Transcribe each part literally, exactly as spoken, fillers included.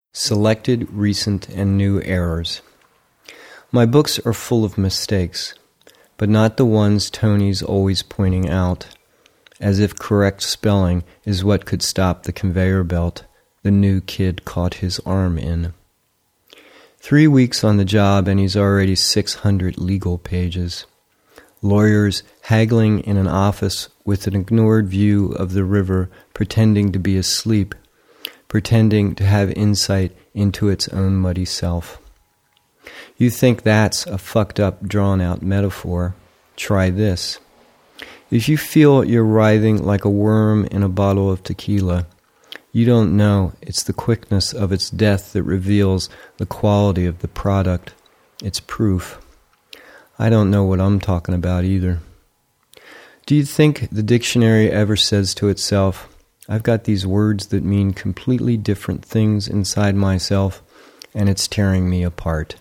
Selected recent and new errors. My books are full of mistakes, but not the ones Tony's always pointing out, as if correct spelling is what could stop the conveyor belt the new kid caught his arm in. Three weeks on the job and he's already six hundred legal pages. Lawyers haggling in an office with an ignored view of the river, pretending to be asleep, pretending to have insight into its own muddy self. You think that's a fucked up, drawn-out metaphor? Try this. If you feel you're writhing like a worm in a bottle of tequila, you don't know it's the quickness of its death that reveals the quality of the product. It's proof. I don't know what I'm talking about either. Do you think the dictionary ever says to itself, I've got these words that mean completely different things inside myself, and it's tearing me apart?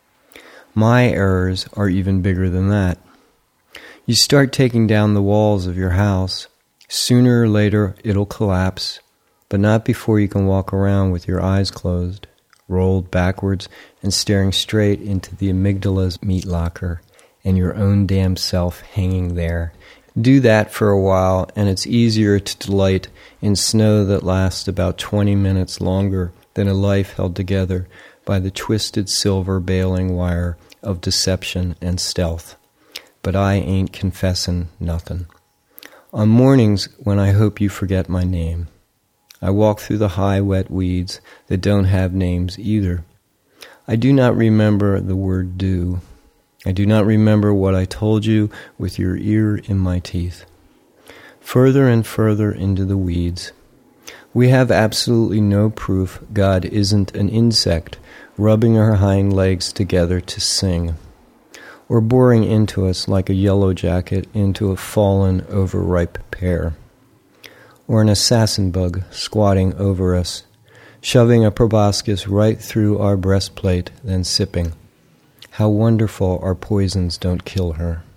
My errors are even bigger than that. You start taking down the walls of your house. Sooner or later, it'll collapse, but not before you can walk around with your eyes closed, rolled backwards, and staring straight into the amygdala's meat locker, and your own damn self hanging there. Do that for a while, and it's easier to delight in snow that lasts about twenty minutes longer than a life held together by the twisted silver bailing wire of deception and stealth. But I ain't confessing nothing. On mornings when I hope you forget my name, I walk through the high, wet weeds that don't have names either. I do not remember the word do. I do not remember what I told you with your ear in my teeth. Further and further into the weeds. We have absolutely no proof God isn't an insect rubbing her hind legs together to sing, or boring into us like a yellow jacket into a fallen, overripe pear, or an assassin bug squatting over us, shoving a proboscis right through our breastplate, then sipping. How wonderful our poisons don't kill her.